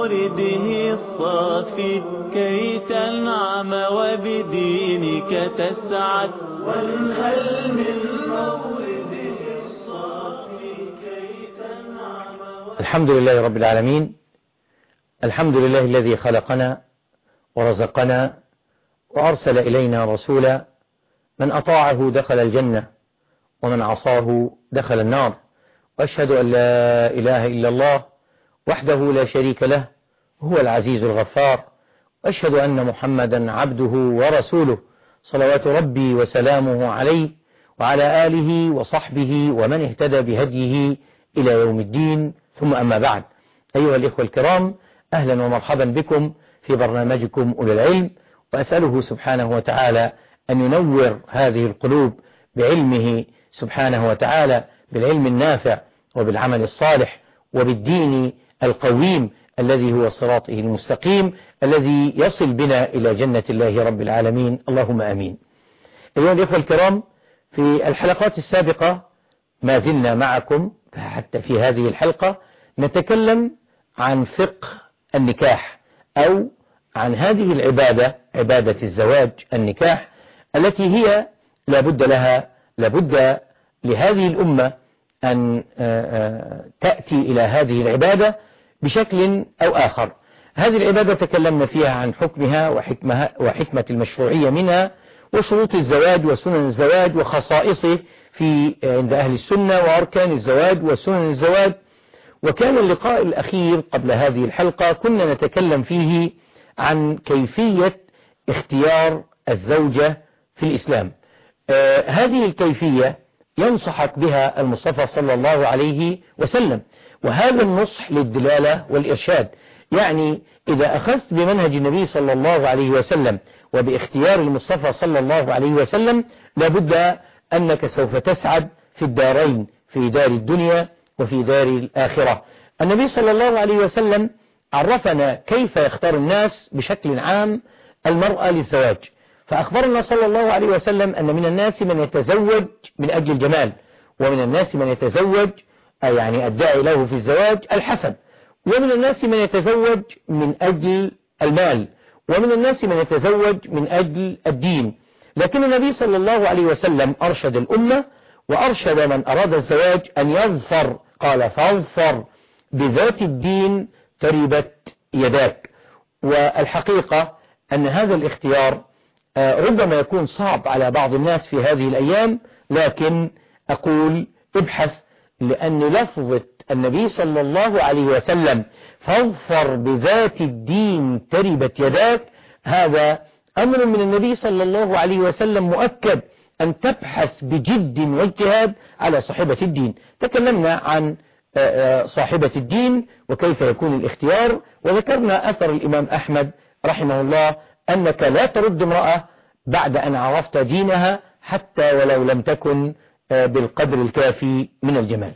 مورده الصافي كي تنعم وبدينك تسعد، وانهل من مورده الصافي كي تنعم. الحمد لله رب العالمين، الحمد لله الذي خلقنا ورزقنا وأرسل إلينا رسولا، من أطاعه دخل الجنة ومن عصاه دخل النار. وأشهد أن لا إله إلا الله وحده لا شريك له هو العزيز الغفار، وأشهد أن محمدا عبده ورسوله صلوات ربي وسلامه عليه وعلى آله وصحبه ومن اهتدى بهديه إلى يوم الدين. ثم أما بعد، أيها الإخوة الكرام، أهلا ومرحبا بكم في برنامجكم أولي العلم، وأسأله سبحانه وتعالى أن ينور هذه القلوب بعلمه سبحانه وتعالى، بالعلم النافع وبالعمل الصالح وبالدين القويم الذي هو صراطه المستقيم الذي يصل بنا إلى جنة الله رب العالمين، اللهم آمين. أيها الإخوة الكرام، في الحلقات السابقة ما زلنا معكم، حتى في هذه الحلقة نتكلم عن فقه النكاح، أو عن هذه العبادة، عبادة الزواج، النكاح، التي هي لابد لهذه الأمة أن تأتي إلى هذه العبادة بشكل أو آخر. هذه العبادة تكلمنا فيها عن حكمها وحكمة المشروعية منها، وشروط الزواج وسنن الزواج وخصائصه عند أهل السنة، وأركان الزواج وسنن الزواج. وكان اللقاء الأخير قبل هذه الحلقة كنا نتكلم فيه عن كيفية اختيار الزوجة في الإسلام. هذه الكيفية ينصحك بها المصطفى صلى الله عليه وسلم، وهذا النصح للدلالة والإرشاد. يعني إذا أخذت بمنهج النبي صلى الله عليه وسلم وباختيار المصطفى صلى الله عليه وسلم، لابد أنك سوف تسعد في الدارين، في دار الدنيا وفي دار الآخرة. النبي صلى الله عليه وسلم عرفنا كيف يختار الناس بشكل عام المرأة للزواج، فأخبرنا صلى الله عليه وسلم أن من الناس من يتزوج من أجل الجمال، ومن الناس من يتزوج يعني الداعي له في الزواج الحسب، ومن الناس من يتزوج من أجل المال، ومن الناس من يتزوج من أجل الدين. لكن النبي صلى الله عليه وسلم أرشد الأمة وأرشد من أراد الزواج أن يظفر، قال فاظفر بذات الدين تربت يداك. والحقيقة أن هذا الاختيار ربما يكون صعب على بعض الناس في هذه الأيام، لكن أقول ابحث، لأن لفظة النبي صلى الله عليه وسلم فاظفر بذات الدين تربت يداك، هذا أمر من النبي صلى الله عليه وسلم مؤكد، أن تبحث بجد واجتهاد على صاحبة الدين. تكلمنا عن صاحبة الدين وكيف يكون الاختيار، وذكرنا أثر الإمام أحمد رحمه الله أنك لا ترد امرأة بعد أن عرفت دينها حتى ولو لم تكن بالقدر الكافي من الجمال.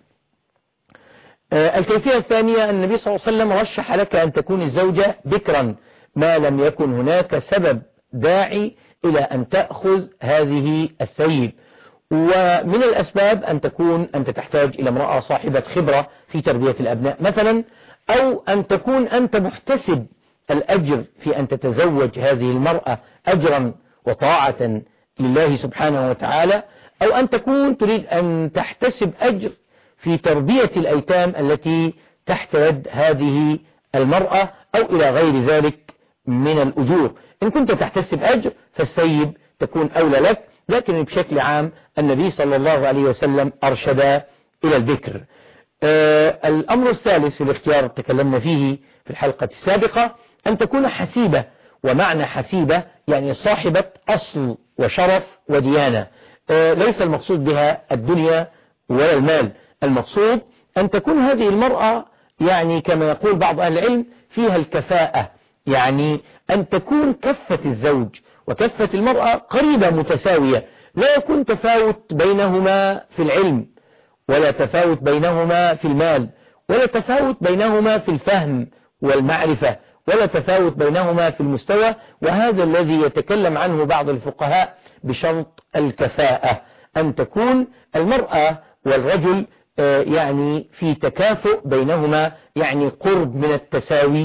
الكيفية الثانية، النبي صلى الله عليه وسلم رشح لك أن تكون الزوجة بكرا ما لم يكن هناك سبب داعي إلى أن تأخذ هذه السيد. ومن الأسباب أنت تحتاج إلى امرأة صاحبة خبرة في تربية الأبناء مثلا، أو أن تكون أنت محتسب الأجر في أن تتزوج هذه المرأة أجرا وطاعة لله سبحانه وتعالى، أو أن تكون تريد أن تحتسب أجر في تربية الأيتام التي تحت يد هذه المرأة، أو إلى غير ذلك من الأجور. إن كنت تحتسب أجر فالسيب تكون أولى لك، لكن بشكل عام النبي صلى الله عليه وسلم أرشد إلى البكر. الأمر الثالث في الاختيار تكلمنا فيه في الحلقة السابقة، أن تكون حسيبة. ومعنى حسيبة يعني صاحبة أصل وشرف وديانة، ليس المقصود بها الدنيا ولا المال، المقصود أن تكون هذه المرأة يعني كما يقول بعض أهل العلم فيها الكفاءة، يعني أن تكون كفة الزوج وكفة المرأة قريبة متساوية، لا يكون تفاوت بينهما في العلم، ولا تفاوت بينهما في المال، ولا تفاوت بينهما في الفهم والمعرفة، ولا تفاوت بينهما في المستوى. وهذا الذي يتكلم عنه بعض الفقهاء بشرط الكفاءة، أن تكون المرأة والرجل يعني في تكافؤ بينهما، يعني قرب من التساوي،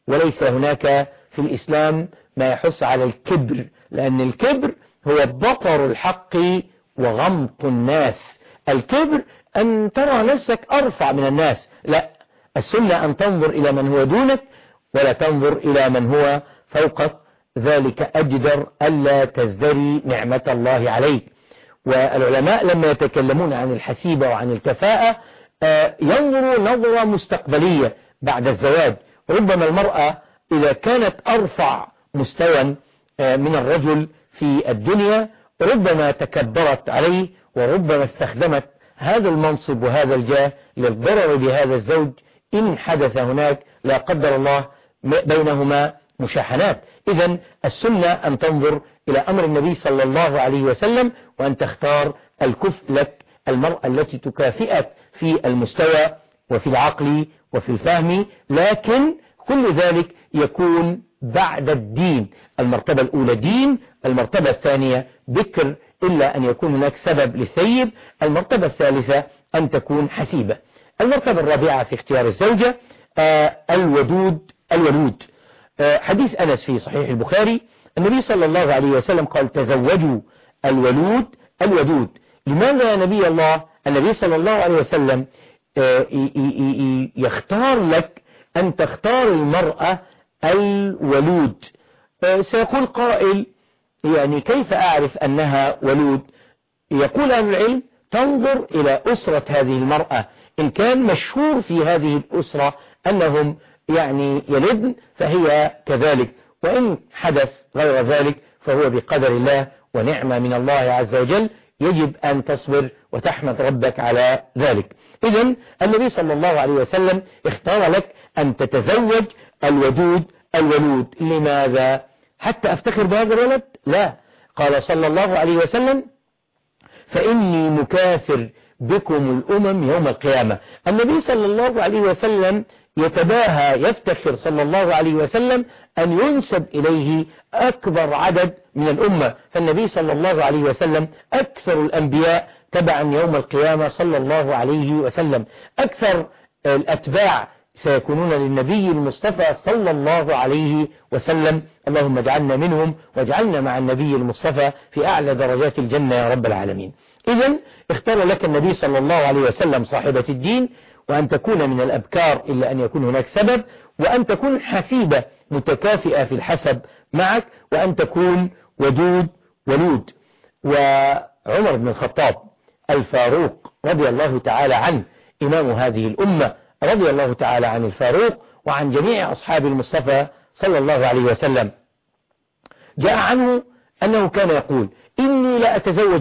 وليس هناك في الإسلام ما يحث على الكبر، لأن الكبر هو بطر الحق وغمط الناس. الكبر أن ترى نفسك أرفع من الناس، لا، السنة أن تنظر إلى من هو دونك ولا تنظر إلى من هو فوقك، ذلك أجدر ألا تزدري نعمة الله عليك. والعلماء لما يتكلمون عن الحسيبة وعن الكفاءة ينظروا نظرة مستقبلية بعد الزواج. ربما المرأة إذا كانت أرفع مستوى من الرجل في الدنيا ربما تكبرت عليه، وربما استخدمت هذا المنصب وهذا الجاه للضرر بهذا الزوج إن حدث هناك لا قدر الله بينهما مشاحنات. إذن السنة أن تنظر إلى أمر النبي صلى الله عليه وسلم، وأن تختار الكفء لك المرأة التي تكافئك في المستوى وفي العقل وفي الفهم، لكن كل ذلك يكون بعد الدين. المرتبة الأولى دين، المرتبة الثانية بكر إلا أن يكون هناك سبب للسيب، المرتبة الثالثة أن تكون حسيبة. المرتبة الرابعة في اختيار الزوجة الولود. حديث أنس في صحيح البخاري النبي صلى الله عليه وسلم قال تزوجوا الودود. لماذا يا نبي الله النبي صلى الله عليه وسلم يختار لك أن تختار المرأة الولود؟ سيقول قائل يعني كيف أعرف أنها ولود؟ يقول أهل العلم تنظر إلى أسرة هذه المرأة، إن كان مشهور في هذه الأسرة أنهم يعني يلدن فهي كذلك، وإن حدث غير ذلك فهو بقدر الله ونعمة من الله عز وجل، يجب أن تصبر وتحمد ربك على ذلك. إذن النبي صلى الله عليه وسلم اختار لك أن تتزوج الولود. لماذا؟ حتى أفتخر بهذا الولد؟ لا، قال صلى الله عليه وسلم فإني مكاثر بكم الأمم يوم القيامة. النبي صلى الله عليه وسلم يتباهى يفتخر صلى الله عليه وسلم أن ينسب إليه أكبر عدد من الأمة، فالنبي صلى الله عليه وسلم أكثر الأنبياء تبعا يوم القيامة صلى الله عليه وسلم، أكثر الأتباع سيكونون للنبي المصطفى صلى الله عليه وسلم. اللهم اجعلنا منهم واجعلنا مع النبي المصطفى في أعلى درجات الجنة يا رب العالمين. إذن اختار لك النبي صلى الله عليه وسلم صاحبة الدين، وأن تكون من الأبكار إلا أن يكون هناك سبب، وأن تكون حسيبة متكافئة في الحسب معك، وأن تكون ولود. وعمر بن الخطاب الفاروق رضي الله تعالى عنه إمام هذه الأمة، رضي الله تعالى عن الفاروق وعن جميع أصحاب المصطفى صلى الله عليه وسلم، جاء عنه أنه كان يقول إني لا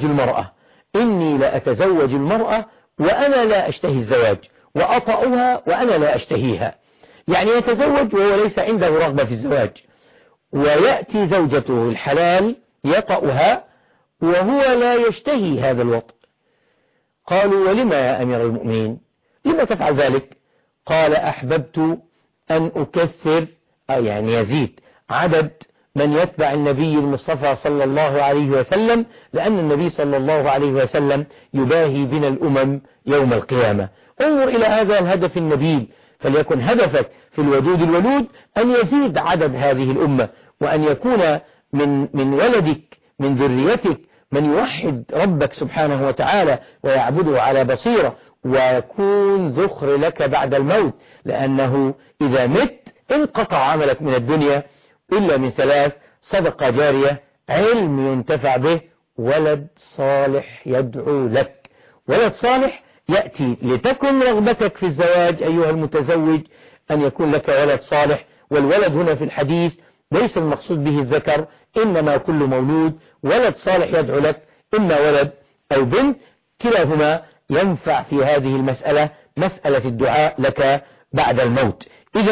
أتزوج المرأة وأنا لا أشتهي الزواج، وأطأها وأنا لا أشتهيها. يعني يتزوج وهو ليس عنده رغبة في الزواج، ويأتي زوجته الحلال يطأها وهو لا يشتهي هذا الوطء. قالوا ولما يا أمير المؤمنين لما تفعل ذلك؟ قال أحببت أن أكثر يعني يزيد عدد من يتبع النبي المصطفى صلى الله عليه وسلم، لأن النبي صلى الله عليه وسلم يباهي بنا الأمم يوم القيامة. انظر إلى هذا الهدف النبيل، فليكن هدفك في الولود أن يزيد عدد هذه الأمة، وأن يكون من ولدك من ذريتك من يوحد ربك سبحانه وتعالى ويعبده على بصيرة، ويكون ذخر لك بعد الموت، لأنه إذا مت انقطع عملك من الدنيا إلا من ثلاث: صدقة جارية، علم ينتفع به، ولد صالح يدعو لك. ولد صالح يأتي لتكن رغبتك في الزواج أيها المتزوج أن يكون لك ولد صالح. والولد هنا في الحديث ليس المقصود به الذكر، إنما كل مولود ولد صالح يدعو لك، إما ولد أو بنت، كلاهما ينفع في هذه المسألة، مسألة الدعاء لك بعد الموت.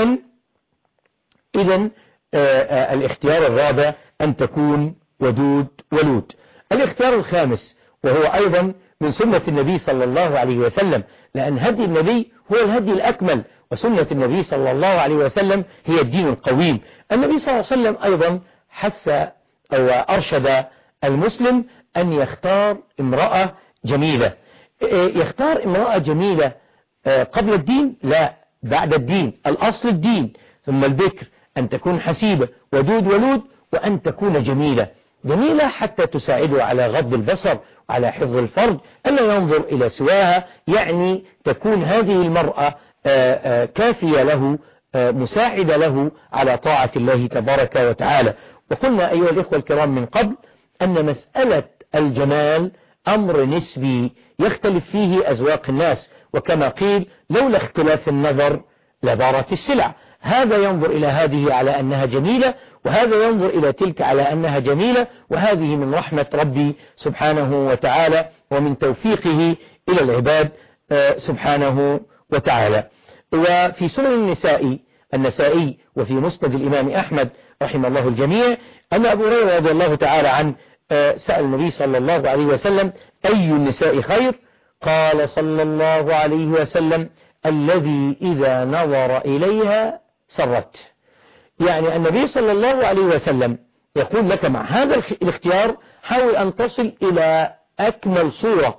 إذن الاختيار الرابع أن تكون ولود. الاختيار الخامس وهو أيضا من سنة النبي صلى الله عليه وسلم، لأن هدي النبي هو الهدي الأكمل، وسنة النبي صلى الله عليه وسلم هي الدين القويم. النبي صلى الله عليه وسلم أيضا حث أو أرشد المسلم أن يختار امرأة جميلة. يختار امرأة جميلة قبل الدين؟ لا، بعد الدين. الأصل الدين ثم البكر، أن تكون حسيبة ودود ولود، وأن تكون جميلة. جميلة حتى تساعده على غض البصر وعلى حفظ الفرج، ألا ينظر إلى سواها، يعني تكون هذه المرأة كافية له، مساعدة له على طاعة الله تبارك وتعالى. وقلنا أيها الإخوة الكرام من قبل أن مسألة الجمال أمر نسبي يختلف فيه أذواق الناس، وكما قيل لولا اختلاف النظر لبارت السلع. هذا ينظر إلى هذه على أنها جميلة، وهذا ينظر إلى تلك على أنها جميلة، وهذه من رحمة ربي سبحانه وتعالى ومن توفيقه إلى العباد سبحانه وتعالى. وفي سنن النسائي وفي مسند الإمام أحمد رحمه الله الجميع أن أبو هريرة رضي الله تعالى عنه سأل النبي صلى الله عليه وسلم أي النساء خير؟ قال صلى الله عليه وسلم الذي إذا نظر إليها سرت. يعني النبي صلى الله عليه وسلم يقول لك مع هذا الاختيار حاول أن تصل إلى أكمل صورة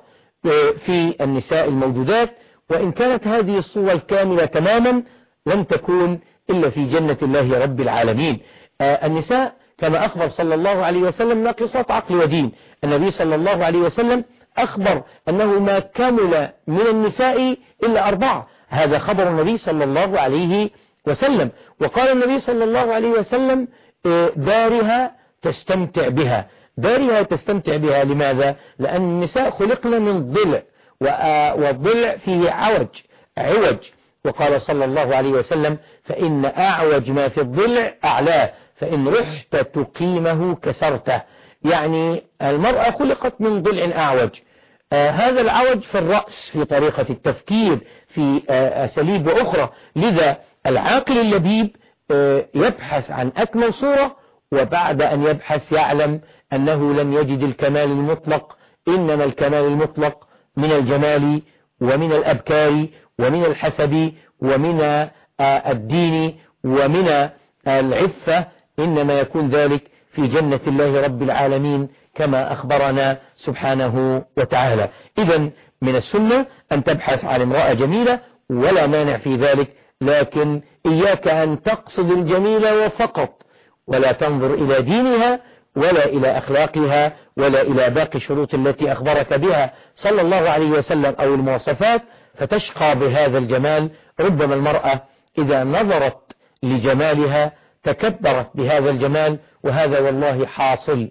في النساء الموجودات، وإن كانت هذه الصورة الكاملة تماما لم تكون إلا في جنة الله رب العالمين. النساء كما أخبر صلى الله عليه وسلم ناقصات عقل ودين. النبي صلى الله عليه وسلم أخبر أنه ما كمل من النساء إلا 4. هذا خبر النبي صلى الله عليه وسلم. وقال النبي صلى الله عليه وسلم دارها تستمتع بها. دارها تستمتع بها لماذا؟ لأن النساء خلقنا من ضلع، والضلع فيه عوج. وقال صلى الله عليه وسلم فإن أعوج ما في الضلع أعلاه، فإن رحت تقيمه كسرته. يعني المرأة خلقت من ضلع أعوج. هذا العوج في الرأس، في طريقة التفكير، في أساليب أخرى. لذا العاقل اللبيب يبحث عن أكمل صورة، وبعد أن يبحث يعلم أنه لن يجد الكمال المطلق، إنما الكمال المطلق من الجمال ومن الأبكار ومن الحسب ومن الدين ومن العفة، إنما يكون ذلك في جنة الله رب العالمين كما أخبرنا سبحانه وتعالى. إذن من السنة أن تبحث عن امرأة جميلة ولا مانع في ذلك، لكن إياك أن تقصد الجميلة وفقط، ولا تنظر إلى دينها ولا إلى أخلاقها ولا إلى باقي الشروط التي أخبرك بها صلى الله عليه وسلم أو المواصفات، فتشقى بهذا الجمال. ربما المرأة إذا نظرت لجمالها تكبرت بهذا الجمال، وهذا والله حاصل.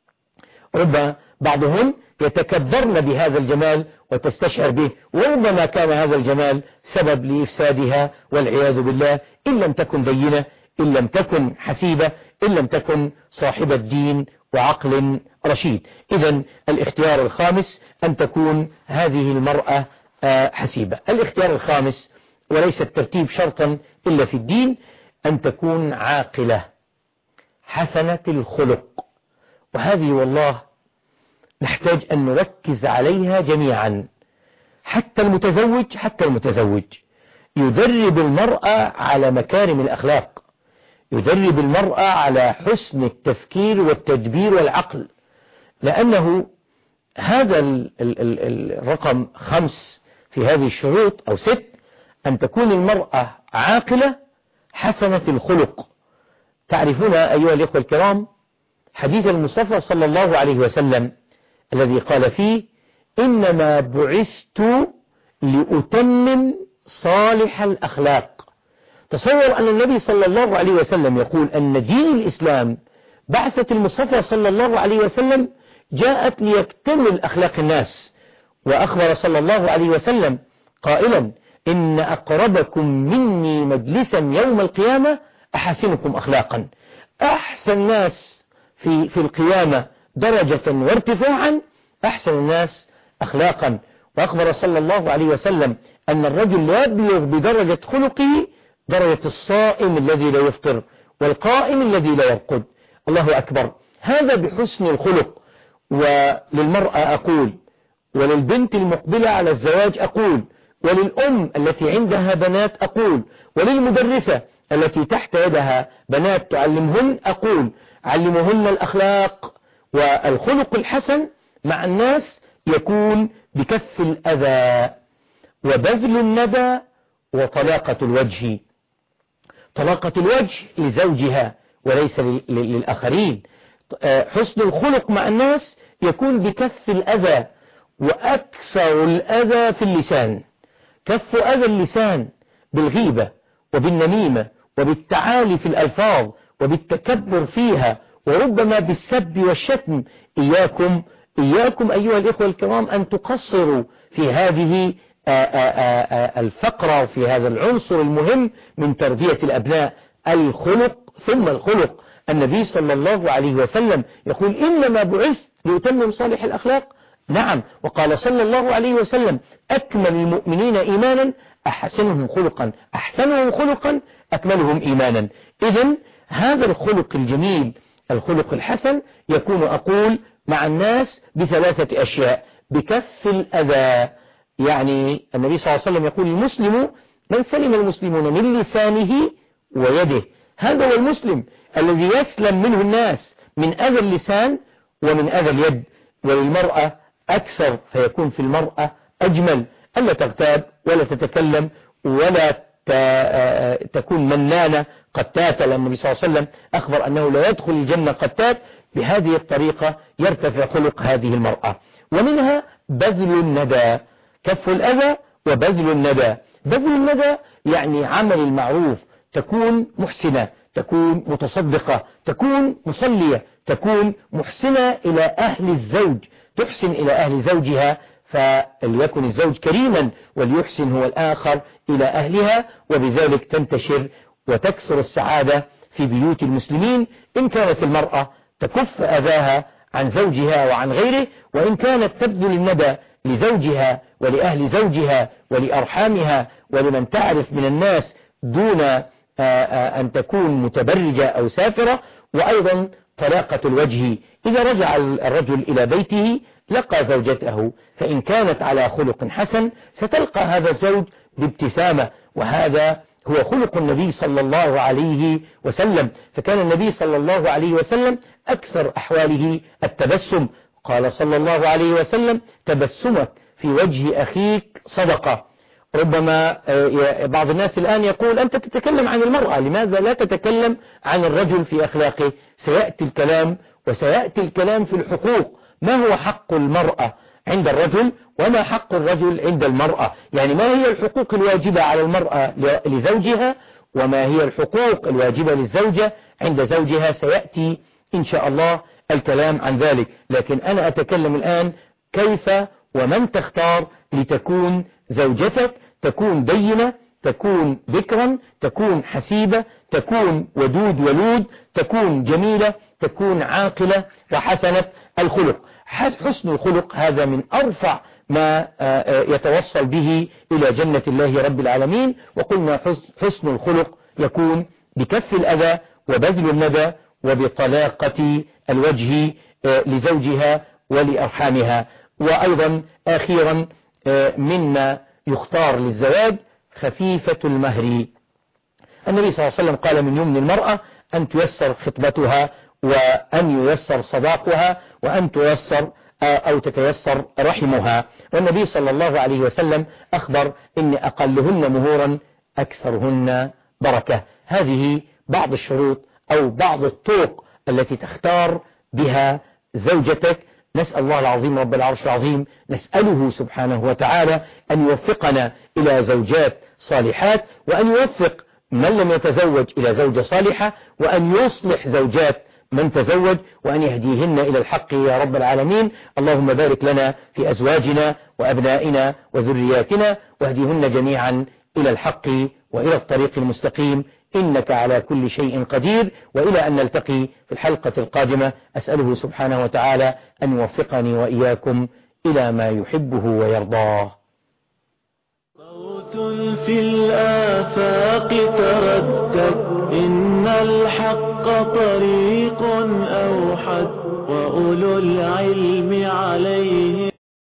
ربما بعضهم يتكبرن بهذا الجمال وتستشعر به، وربما كان هذا الجمال سبب لإفسادها والعياذ بالله، إن لم تكن بينة، إن لم تكن حسيبة، إن لم تكن صاحبة دين وعقل رشيد. إذن الاختيار الخامس أن تكون هذه المرأة حسيبة. الاختيار الخامس، وليس الترتيب شرطا إلا في الدين، أن تكون عاقلة حسنة الخلق. وهذه والله نحتاج أن نركز عليها جميعا، حتى المتزوج يدرب المرأة على مكارم الأخلاق، يدرب المرأة على حسن التفكير والتدبير والعقل، لأنه هذا الرقم 5 في هذه الشروط أو 6، أن تكون المرأة عاقلة حسنة الخلق. تعرفون أيها الإخوة الكرام حديث المصطفى صلى الله عليه وسلم الذي قال فيه إنما بعثت لأتمم صالح الأخلاق. تصور أن النبي صلى الله عليه وسلم يقول أن دين الإسلام بعثة المصطفى صلى الله عليه وسلم جاءت ليكتمل أخلاق الناس. وأخبر صلى الله عليه وسلم قائلا إن أقربكم مني مجلسا يوم القيامة أحسنكم أخلاقا. أحسن الناس في القيامة درجة وارتفاعا أحسن الناس أخلاقا. وأخبر صلى الله عليه وسلم أن الرجل لا يبلغ بدرجة خلقه درجة الصائم الذي لا يفطر والقائم الذي لا يرقد. الله أكبر. هذا بحسن الخلق. وللمرأة أقول، وللبنت المقبلة على الزواج أقول، وللأم التي عندها بنات أقول، وللمدرسة التي تحت يدها بنات تعلمهن أقول علمهن الأخلاق. والخلق الحسن مع الناس يكون بكف الأذى وبذل الندى وطلاقة الوجه. طلاقة الوجه لزوجها وليس للآخرين. حسن الخلق مع الناس يكون بكف الأذى، وأكثر الأذى في اللسان. كف أذى اللسان بالغيبة وبالنميمة وبالتعالي في الألفاظ وبالتكبر فيها، وربما بالسب والشتم. إياكم أيها الإخوة الكرام أن تقصروا في هذه الفقرة وفي هذا العنصر المهم من تربية الأبناء، الخلق ثم الخلق. النبي صلى الله عليه وسلم يقول إنما بعثت لأتمم صالح الأخلاق. نعم، وقال صلى الله عليه وسلم أكمل المؤمنين إيمانا أحسنهم خلقا، أحسنهم خلقا أكملهم إيمانا. إذن هذا الخلق الجميل، الخلق الحسن، يكون أقول مع الناس بثلاثة أشياء: بكف الأذى، يعني النبي صلى الله عليه وسلم يقول المسلم من سلم المسلمون من لسانه ويده. هذا هو المسلم الذي يسلم منه الناس من أذى اللسان ومن أذى اليد. وللمرأة أكثر، فيكون في المرأة أجمل، ألا تغتاب ولا تتكلم ولا تكون منانة قتاتة، لأن النبي صلى الله عليه وسلم أخبر أنه لا يدخل الجنة قتات. بهذه الطريقة يرتفع خلق هذه المرأة. ومنها بذل الندى، كف الأذى وبذل الندى. بذل الندى يعني عمل المعروف، تكون محسنة، تكون متصدقة، تكون مصلية، تكون محسنة إلى أهل الزوج، تحسن إلى أهل زوجها، فليكن الزوج كريما وليحسن هو الآخر إلى أهلها، وبذلك تنتشر وتكثر السعادة في بيوت المسلمين. إن كانت المرأة تكف أذاها عن زوجها وعن غيره، وإن كانت تبذل الندى لزوجها ولأهل زوجها ولأرحامها ولمن تعرف من الناس دون أن تكون متبرجة أو سافرة. وأيضا طلاقة الوجه، إذا رجع الرجل إلى بيته لقى زوجته، فإن كانت على خلق حسن ستلقى هذا الزوج بابتسامة، وهذا هو خلق النبي صلى الله عليه وسلم. فكان النبي صلى الله عليه وسلم أكثر أحواله التبسم. قال صلى الله عليه وسلم تبسمك في وجه أخيك صدقة. ربما بعض الناس الآن يقول أنت تتكلم عن المرأة، لماذا لا تتكلم عن الرجل في أخلاقه؟ سيأتي الكلام، وسيأتي الكلام في الحقوق. ما هو حق المرأة عند الرجل وما حق الرجل عند المرأة؟ يعني ما هي الحقوق الواجبة على المرأة لزوجها، وما هي الحقوق الواجبة للزوجة عند زوجها؟ سيأتي إن شاء الله الكلام عن ذلك. لكن أنا أتكلم الآن كيف ومن تختار لتكون زوجتك، تكون دينة، تكون ذكرا، تكون حسيبة، تكون ودود ولود، تكون جميلة، تكون عاقلة وحسنة الخلق. حسن الخلق هذا من أرفع ما يتوصل به إلى جنة الله رب العالمين. وقلنا حسن الخلق يكون بكف الأذى وبذل الندى وبطلاقة الوجه لزوجها ولأرحامها. وأيضا أخيرا مما يختار للزواج خفيفة المهر. النبي صلى الله عليه وسلم قال من يمن المرأة أن تيسر خطبتها، وأن ييسر صداقها، وأن تيسر أو تتيسر رحمها. والنبي صلى الله عليه وسلم أخبر إن أقلهن مهورا أكثرهن بركة. هذه بعض الشروط أو بعض الطرق التي تختار بها زوجتك. نسأل الله العظيم رب العرش العظيم، نسأله سبحانه وتعالى أن يوفقنا إلى زوجات صالحات، وأن يوفق من لم يتزوج إلى زوجة صالحة، وأن يصلح زوجات من تزوج، وأن يهديهن إلى الحق يا رب العالمين. اللهم بارك لنا في أزواجنا وأبنائنا وذرياتنا، واهديهن جميعا إلى الحق وإلى الطريق المستقيم، إنك على كل شيء قدير. وإلى أن نلتقي في الحلقة القادمة، أسأله سبحانه وتعالى أن يوفقني وإياكم إلى ما يحبه ويرضاه. صوت في الآفاق تردد، إن الحق طريق أوحد، وأولو العلم عليه